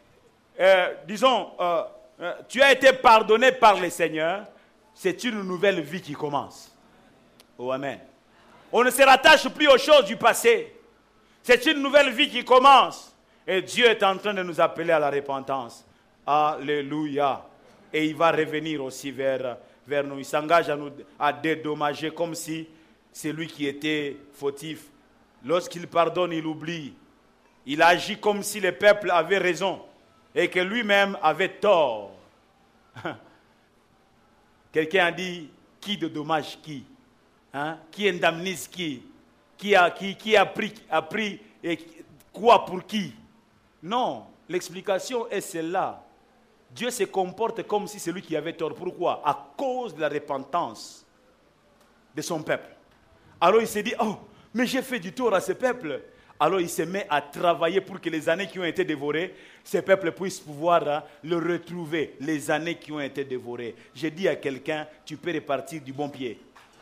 Speaker 1: tu as été pardonné par le Seigneur, c'est une nouvelle vie qui commence. Oh, amen. On ne se rattache plus aux choses du passé. C'est une nouvelle vie qui commence. Et Dieu est en train de nous appeler à la repentance. Alléluia. Et il va revenir aussi vers nous. Il s'engage à dédommager comme si c'est lui qui était fautif. Lorsqu'il pardonne, il oublie. Il agit comme si le peuple avait raison et que lui-même avait tort. Quelqu'un a dit, qui dédommage qui? Qui indemnise qui? Qui a pris et quoi pour qui? Non, l'explication est celle-là. Dieu se comporte comme si c'est lui qui avait tort. Pourquoi? À cause de la repentance de son peuple. Alors il s'est dit, oh, mais j'ai fait du tort à ce peuple. Alors il se met à travailler pour que les années qui ont été dévorées, ces peuples puissent pouvoir le retrouver, les années qui ont été dévorées. J'ai dit à quelqu'un, tu peux repartir du bon pied.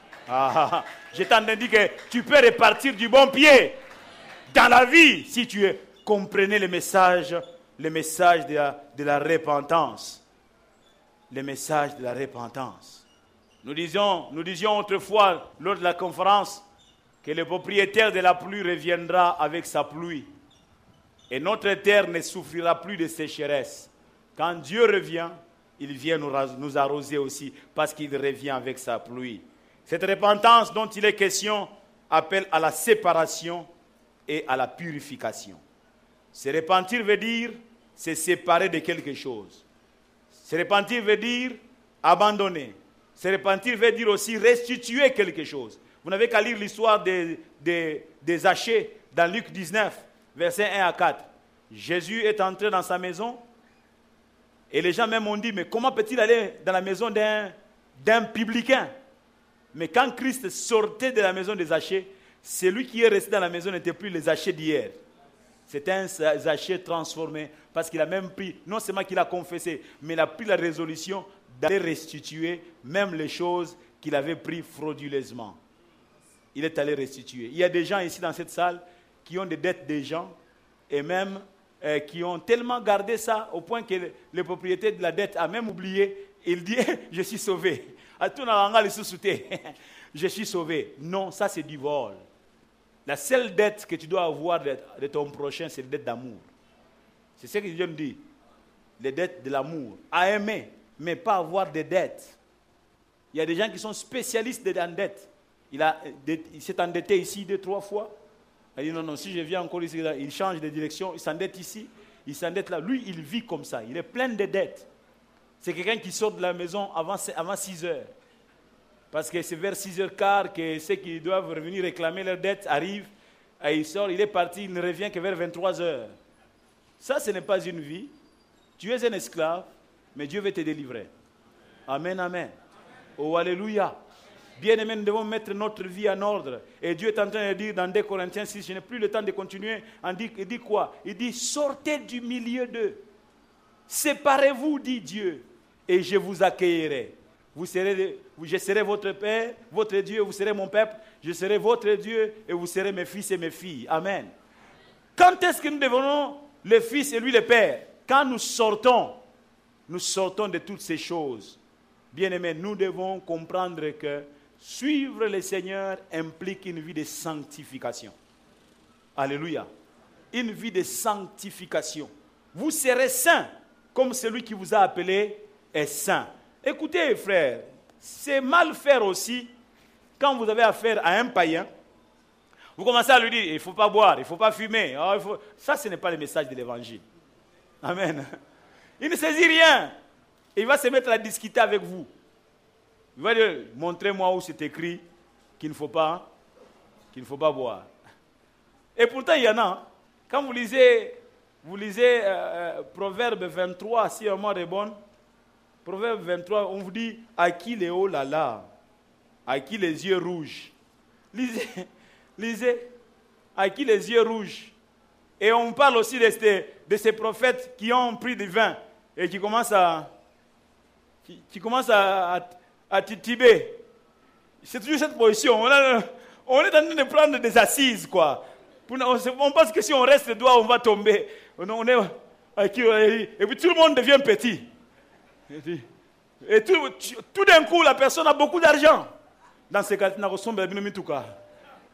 Speaker 1: Je t'en ai dit que tu peux repartir du bon pied dans la vie si tu comprenais le message de la repentance. Le message de la repentance. Nous disions autrefois, lors de la conférence, que le propriétaire de la pluie reviendra avec sa pluie. Et notre terre ne souffrira plus de sécheresse. Quand Dieu revient, il vient nous arroser aussi, parce qu'il revient avec sa pluie. Cette repentance dont il est question appelle à la séparation et à la purification. Se repentir veut dire se séparer de quelque chose. Se repentir veut dire abandonner. Se repentir veut dire aussi restituer quelque chose. Vous n'avez qu'à lire l'histoire des Zachée dans Luc 19, versets 1 à 4. Jésus est entré dans sa maison et les gens même ont dit, mais comment peut-il aller dans la maison d'un publicain? Mais quand Christ sortait de la maison des Zachée, celui qui est resté dans la maison n'était plus les Zachée d'hier. C'était un Zachée transformé parce qu'il a même pris, non seulement qu'il a confessé, mais il a pris la résolution d'aller restituer même les choses qu'il avait prises frauduleusement. Il est allé restituer. Il y a des gens ici dans cette salle qui ont des dettes des gens et même qui ont tellement gardé ça au point que le propriétaire de la dette a même oublié. Il dit, je suis sauvé. Je suis sauvé. Non, ça c'est du vol. La seule dette que tu dois avoir de ton prochain, c'est la dette d'amour. C'est ce que Dieu me dit. Les dettes de l'amour. À aimer, mais pas avoir de dettes. Il y a des gens qui sont spécialistes en dette. Il s'est endetté ici 2-3 fois. Il dit non, si je viens encore ici, il change de direction, il s'endette ici, il s'endette là. Lui, il vit comme ça. Il est plein de dettes. C'est quelqu'un qui sort de la maison avant 6 heures. Parce que c'est vers 6h15 que ceux qui doivent revenir réclamer leurs dettes arrivent. Et il sort, il est parti, il ne revient que vers 23h. Ça, ce n'est pas une vie. Tu es un esclave, mais Dieu veut te délivrer. Amen, amen. Oh, alléluia. Bien-aimés, nous devons mettre notre vie en ordre. Et Dieu est en train de dire dans 2 Corinthiens 6, je n'ai plus le temps de continuer. Il dit quoi? Il dit, sortez du milieu d'eux. Séparez-vous, dit Dieu, et je vous accueillerai. Je serai votre Père, votre Dieu, vous serez mon peuple. Je serai votre Dieu, et vous serez mes fils et mes filles. Amen. Quand est-ce que nous devenons le fils et lui le Père? Quand nous sortons de toutes ces choses. Bien-aimés, nous devons comprendre que suivre le Seigneur implique une vie de sanctification. Alléluia. Une vie de sanctification. Vous serez saints, comme celui qui vous a appelé est saint. Écoutez, frères, c'est mal faire aussi quand vous avez affaire à un païen. Vous commencez à lui dire, il ne faut pas boire, il ne faut pas fumer. Ça, ce n'est pas le message de l'évangile. Amen. Il ne saisit rien. Il va se mettre à discuter avec vous. Il va dire, montrez-moi où c'est écrit qu'il ne faut pas boire. Et pourtant, il y en a. Quand vous lisez Proverbe 23, si un mot est bon, Proverbe 23, on vous dit, à qui les oh là là, à qui les yeux rouges. Lisez, à qui les yeux rouges. Et on parle aussi de ces prophètes qui ont pris du vin et qui commencent à tituber. C'est toujours cette position. On est en train de prendre des assises, quoi. On pense que si on reste droit, on va tomber. Et puis tout le monde devient petit. Et tout d'un coup, la personne a beaucoup d'argent. Dans ces cas,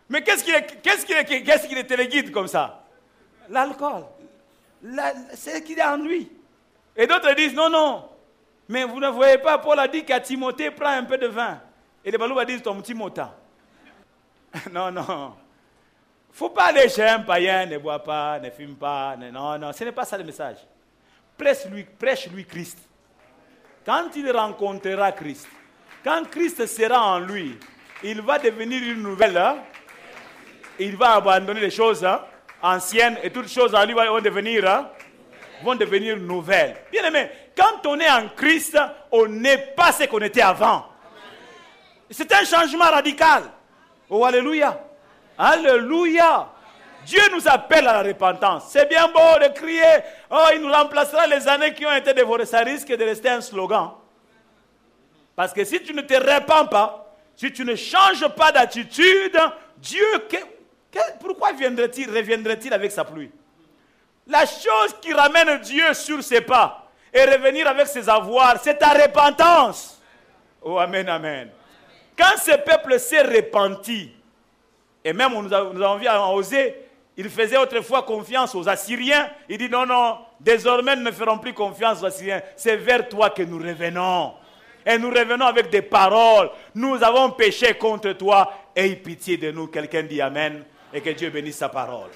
Speaker 1: Mais qu'est-ce qui les téléguide comme ça? L'alcool. C'est ce qu'il y a en lui. Et d'autres disent, non. Mais vous ne voyez pas, Paul a dit qu'à Timothée, prends un peu de vin. Et les Balouba disent, ton Timothée. Non. Il ne faut pas aller chez un païen, ne bois pas, ne fume pas. Non, ce n'est pas ça le message. Prêche-lui Christ. Quand il rencontrera Christ, quand Christ sera en lui, il va devenir une nouvelle. Il va abandonner les choses anciennes et toutes choses en lui vont devenir nouvelles. Bien aimé, quand on est en Christ, on n'est pas ce qu'on était avant. C'est un changement radical. Oh, alléluia. Alléluia. Dieu nous appelle à la repentance. C'est bien beau de crier, oh, il nous remplacera les années qui ont été dévorées. Ça risque de rester un slogan. Parce que si tu ne te répands pas, si tu ne changes pas d'attitude, Dieu, pourquoi reviendrait-il avec sa pluie? La chose qui ramène Dieu sur ses pas et revenir avec ses avoirs, c'est ta repentance. Oh, amen, amen. Quand ce peuple s'est repenti, et même nous avons vu à Osée, il faisait autrefois confiance aux Assyriens. Il dit non, désormais nous ne ferons plus confiance aux Assyriens. C'est vers toi que nous revenons. Et nous revenons avec des paroles. Nous avons péché contre toi. Aie pitié de nous. Quelqu'un dit amen. Et que Dieu bénisse sa parole.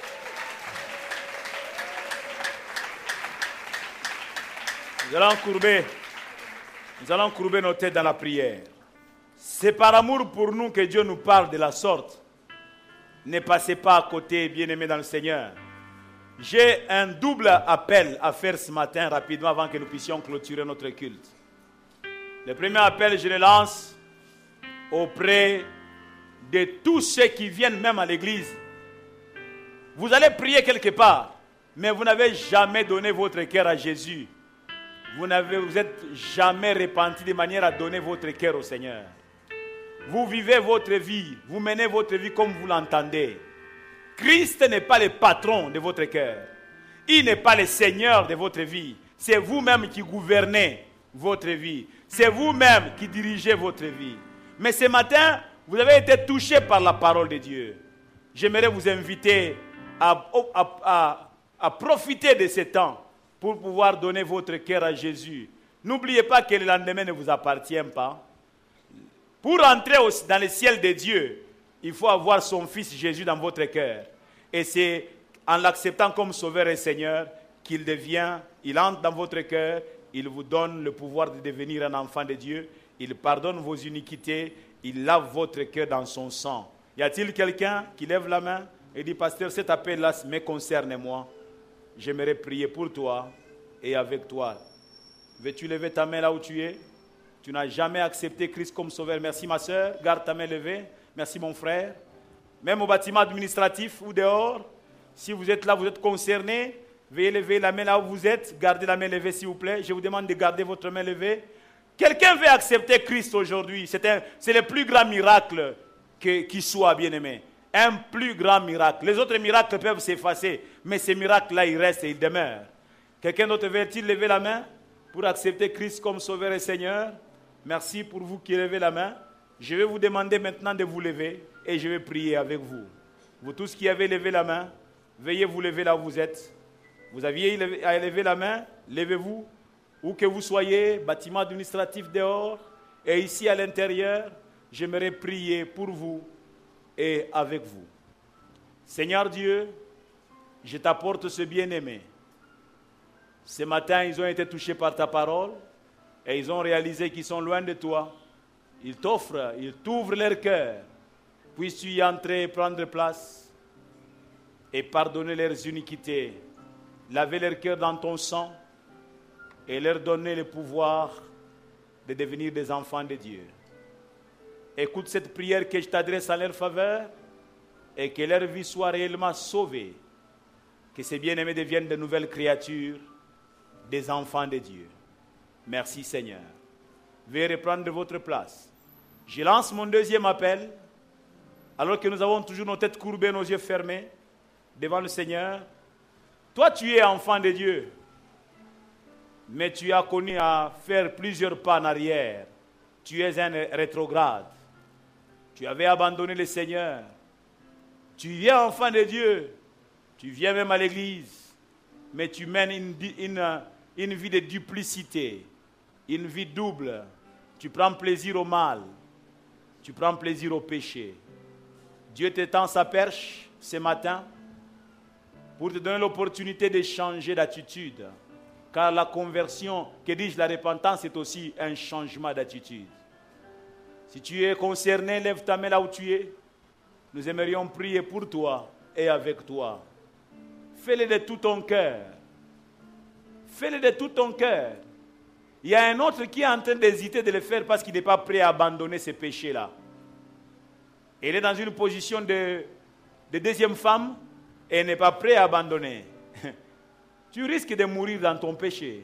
Speaker 1: Nous allons courber nos têtes dans la prière. C'est par amour pour nous que Dieu nous parle de la sorte. Ne passez pas à côté, bien-aimés dans le Seigneur. J'ai un double appel à faire ce matin, rapidement, avant que nous puissions clôturer notre culte. Le premier appel, je le lance auprès de tous ceux qui viennent même à l'église. Vous allez prier quelque part, mais vous n'avez jamais donné votre cœur à Jésus. Vous êtes jamais repenti de manière à donner votre cœur au Seigneur. Vous vivez votre vie, vous menez votre vie comme vous l'entendez. Christ n'est pas le patron de votre cœur. Il n'est pas le Seigneur de votre vie. C'est vous-même qui gouvernez votre vie. C'est vous-même qui dirigez votre vie. Mais ce matin, vous avez été touché par la parole de Dieu. J'aimerais vous inviter à profiter de ce temps pour pouvoir donner votre cœur à Jésus. N'oubliez pas que le lendemain ne vous appartient pas. Pour entrer dans le ciel de Dieu, il faut avoir son Fils Jésus dans votre cœur. Et c'est en l'acceptant comme Sauveur et Seigneur qu'il entre dans votre cœur, il vous donne le pouvoir de devenir un enfant de Dieu, il pardonne vos iniquités, il lave votre cœur dans son sang. Y a-t-il quelqu'un qui lève la main et dit, pasteur, cet appel-là me concerne moi. J'aimerais prier pour toi et avec toi. Veux-tu lever ta main là où tu es? Tu n'as jamais accepté Christ comme sauveur. Merci ma soeur, garde ta main levée. Merci mon frère. Même au bâtiment administratif ou dehors, si vous êtes là, vous êtes concerné, veuillez lever la main là où vous êtes. Gardez la main levée s'il vous plaît. Je vous demande de garder votre main levée. Quelqu'un veut accepter Christ aujourd'hui. C'est le plus grand miracle qui soit, bien-aimé. Un plus grand miracle. Les autres miracles peuvent s'effacer, mais ces miracles-là, ils restent et ils demeurent. Quelqu'un d'autre veut-il lever la main pour accepter Christ comme sauveur et Seigneur? Merci pour vous qui levez la main. Je vais vous demander maintenant de vous lever et je vais prier avec vous. Vous tous qui avez levé la main, veuillez vous lever là où vous êtes. Vous aviez à lever la main, levez-vous. Où que vous soyez, bâtiment administratif dehors et ici à l'intérieur, j'aimerais prier pour vous et avec vous. Seigneur Dieu, je t'apporte ce bien-aimé. Ce matin, ils ont été touchés par ta parole. Et ils ont réalisé qu'ils sont loin de toi. Ils t'ouvrent leur cœur. Puisses-tu y entrer, prendre place et pardonner leurs iniquités. Laver leur cœur dans ton sang et leur donner le pouvoir de devenir des enfants de Dieu. Écoute cette prière que je t'adresse en leur faveur et que leur vie soit réellement sauvée. Que ces bien-aimés deviennent de nouvelles créatures, des enfants de Dieu. Merci Seigneur. Veuillez reprendre votre place. Je lance mon deuxième appel, alors que nous avons toujours nos têtes courbées, nos yeux fermés, devant le Seigneur. Toi, tu es enfant de Dieu, mais tu as connu à faire plusieurs pas en arrière. Tu es un rétrograde. Tu avais abandonné le Seigneur. Tu viens enfant de Dieu, tu viens même à l'église, mais tu mènes une vie de duplicité, une vie double. Tu prends plaisir au mal, tu prends plaisir au péché. Dieu te tend sa perche ce matin pour te donner l'opportunité de changer d'attitude. Car la conversion, que dis-je, la repentance est aussi un changement d'attitude. Si tu es concerné, lève ta main là où tu es. Nous aimerions prier pour toi et avec toi. Fais-le de tout ton cœur. Fais-le de tout ton cœur. Il y a un autre qui est en train d'hésiter de le faire parce qu'il n'est pas prêt à abandonner ses péchés-là. Il est dans une position de deuxième femme et n'est pas prêt à abandonner. Tu risques de mourir dans ton péché.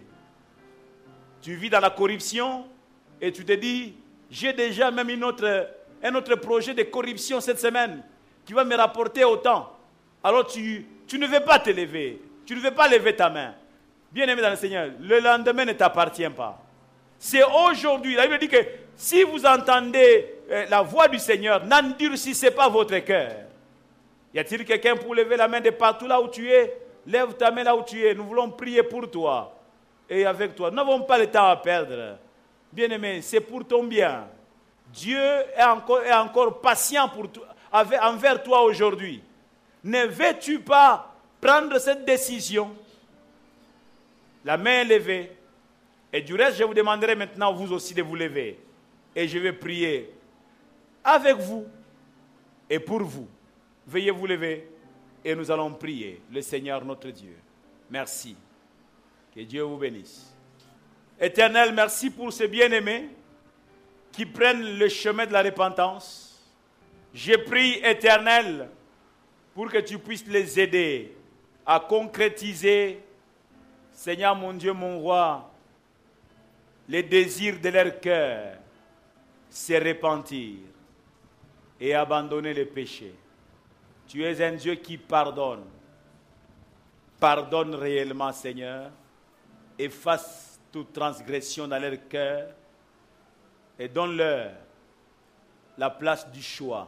Speaker 1: Tu vis dans la corruption et tu te dis, j'ai déjà même un autre projet de corruption cette semaine qui va me rapporter autant. Alors tu ne veux pas te lever. Tu ne veux pas lever ta main. Bien-aimé dans le Seigneur, le lendemain ne t'appartient pas. C'est aujourd'hui. La Bible dit que si vous entendez la voix du Seigneur, n'endurcissez pas votre cœur. Y a-t-il quelqu'un pour lever la main de partout là où tu es? Lève ta main là où tu es. Nous voulons prier pour toi et avec toi. Nous n'avons pas le temps à perdre. Bien-aimé, c'est pour ton bien. Dieu est encore patient pour toi, envers toi aujourd'hui. Ne veux-tu pas prendre cette décision? La main est levée. Et du reste, je vous demanderai maintenant vous aussi de vous lever. Et je vais prier avec vous et pour vous. Veuillez vous lever et nous allons prier le Seigneur notre Dieu. Merci. Que Dieu vous bénisse. Éternel, merci pour ces bien-aimés qui prennent le chemin de la repentance. Je prie, Éternel, pour que tu puisses les aider à concrétiser, Seigneur mon Dieu, mon roi, les désirs de leur cœur, se repentir et abandonner le péché. Tu es un Dieu qui pardonne. Pardonne réellement, Seigneur. Efface toute transgression dans leur cœur et donne-leur la place du choix.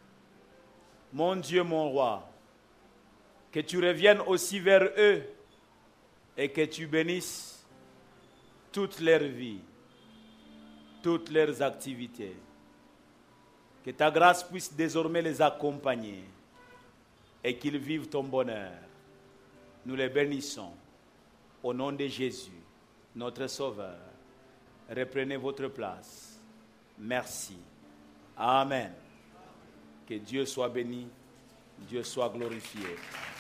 Speaker 1: Mon Dieu, mon roi, que tu reviennes aussi vers eux et que tu bénisses toute leur vie, toutes leurs activités. Que ta grâce puisse désormais les accompagner et qu'ils vivent ton bonheur. Nous les bénissons au nom de Jésus, notre Sauveur. Reprenez votre place. Merci. Amen. Que Dieu soit béni, Dieu soit glorifié.